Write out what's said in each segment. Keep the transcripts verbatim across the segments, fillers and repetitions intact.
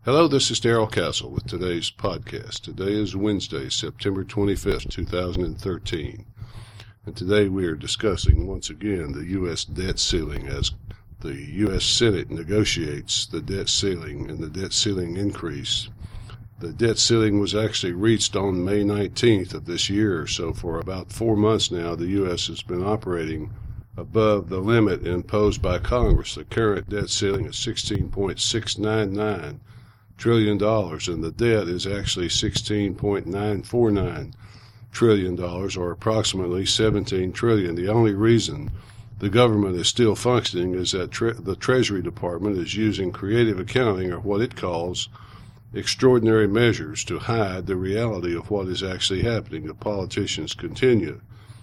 Hello, this is Darrell Castle with today's podcast. Today is Wednesday, September twenty-fifth, two thousand thirteen. And today we are discussing once again the U S debt ceiling as the U S Senate negotiates the debt ceiling and the debt ceiling increase. The debt ceiling was actually reached on May nineteenth of this year, so for about four months now the U S has been operating above the limit imposed by Congress. The current debt ceiling is sixteen point six nine nine trillion dollars, and the debt is actually sixteen point nine four nine trillion dollars, or approximately seventeen trillion dollars. The only reason the government is still functioning is that tre- the Treasury Department is using creative accounting, or what it calls extraordinary measures, to hide the reality of what is actually happening. The politicians continue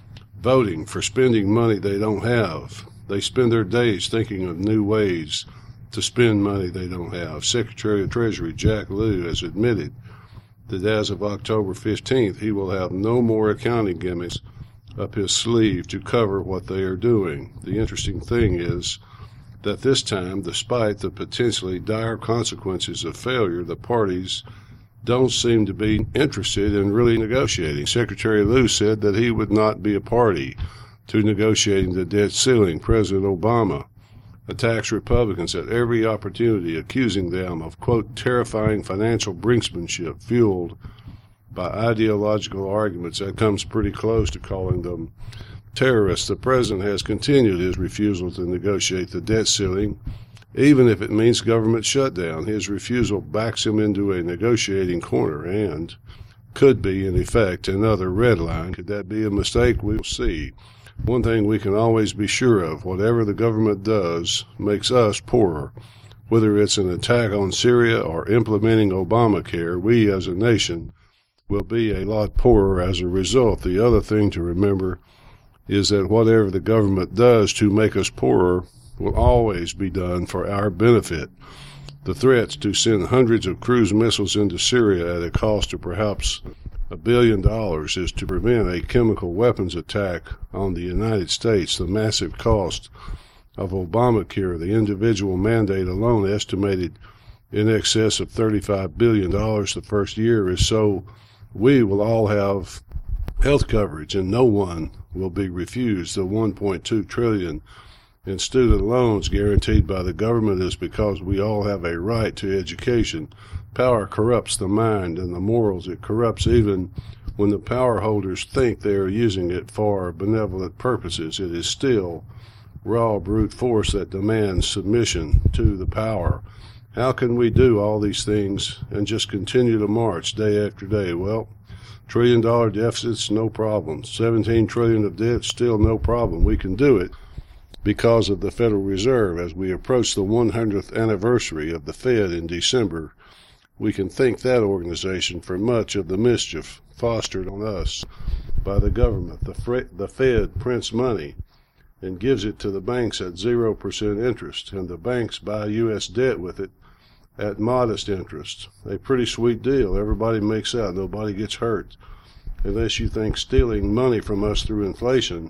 voting for spending money they don't have. They spend their days thinking of new ways to spend money they don't have. Secretary of Treasury Jack Lew has admitted that as of October fifteenth, he will have no more accounting gimmicks up his sleeve to cover what they are doing. The interesting thing is that this time, despite the potentially dire consequences of failure, the parties don't seem to be interested in really negotiating. Secretary Lew said that he would not be a party to negotiating the debt ceiling. President Obama attacks Republicans at every opportunity, accusing them of, quote, terrifying financial brinksmanship fueled by ideological arguments. That comes pretty close to calling them terrorists. The president has continued his refusal to negotiate the debt ceiling, even if it means government shutdown. His refusal backs him into a negotiating corner and could be, in effect, another red line. Could that be a mistake? We'll see. One thing we can always be sure of: whatever the government does makes us poorer. Whether it's an attack on Syria or implementing Obamacare, we as a nation will be a lot poorer as a result. The other thing to remember is that whatever the government does to make us poorer will always be done for our benefit. The threats to send hundreds of cruise missiles into Syria at a cost of perhaps a billion dollars is to prevent a chemical weapons attack on the United States. The massive cost of Obamacare, the individual mandate alone estimated in excess of thirty-five billion dollars the first year, is so we will all have health coverage and no one will be refused. The one point two trillion dollars in student loans guaranteed by the government is because we all have a right to education. Power corrupts the mind and the morals. It corrupts even when the power holders think they are using it for benevolent purposes. It is still raw brute force that demands submission to the power. How can we do all these things and just continue to march day after day? Well, trillion dollar deficits, no problem. seventeen trillion dollars of debt, still no problem. We can do it because of the Federal Reserve. As we approach the one hundredth anniversary of the Fed in December, we can thank that organization for much of the mischief fostered on us by the government. The, Fre- the Fed prints money and gives it to the banks at zero percent interest, and the banks buy U S debt with it at modest interest. A pretty sweet deal. Everybody makes out. Nobody gets hurt. Unless you think stealing money from us through inflation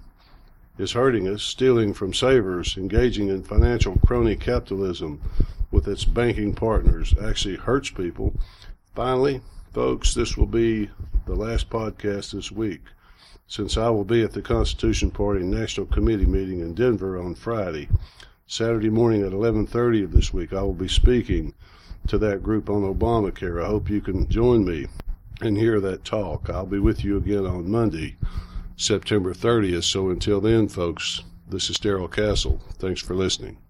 is hurting us. Stealing from savers, engaging in financial crony capitalism with its banking partners, actually hurts people. Finally, folks, this will be the last podcast this week, since I will be at the Constitution Party National Committee meeting in Denver on Friday. Saturday morning at eleven thirty of this week, I will be speaking to that group on Obamacare. I hope you can join me and hear that talk. I'll be with you again on Monday, September thirtieth. So until then, folks, this is Darrell Castle. Thanks for listening.